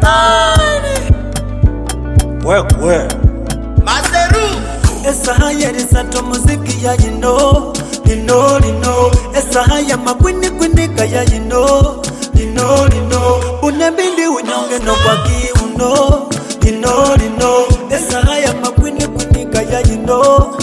Where? Maseru. Esa haya risato muziki ya you know. Esa haya makwini kaya you know. Unabindi unyonge no kwa kiuno. Esa haya makwini kaya you know.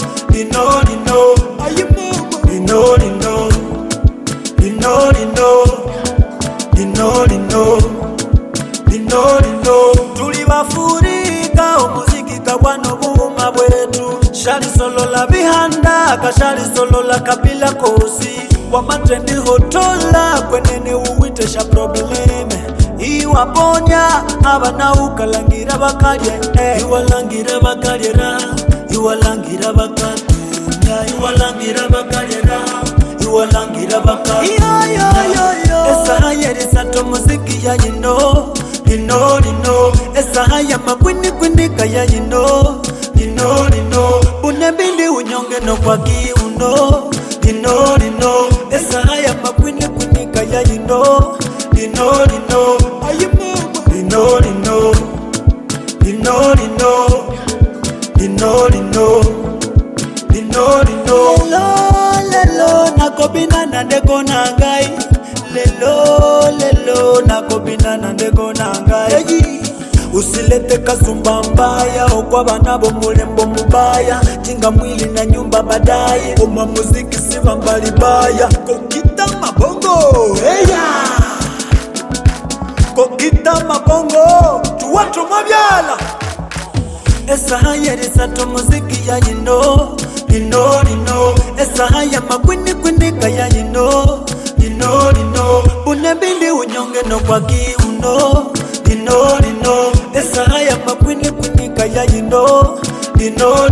Tulibafurika umuziki kabwano buhuma bwetu. Shali solo la bihanda kashali solo la kabila kosi. Wamatrendi hotola kwenene uwitesha probleme. Iwaponya abana ukalangira bakalye. Iwalangira bakalyera. Iwalangira bakatunya. Iwalangira bakalyera. Iwalangira bakatunya. Esa haya risato muziki ya you know. Esa haya makwini kaya you know. Unabindi unyonge no kwa kiuno. Esa haya makwini kaya you know. Lelo nakobina na ndeko nangai. Lelo nakobina na ndeko nangai. Usilete kasumba mbaya okwa bana bo mulembo mubaya. Jinga mwili na nyumba baadaye. Oma muziki siva mbali baya. Kokita mabongo Kokita mabongo tuwatu mabyala. Esa haya risato muziki ya you know. Esa haya makwini kaya you know. Unabindi unyonge no kwa kiuno. Esa haya makwini kaya you know.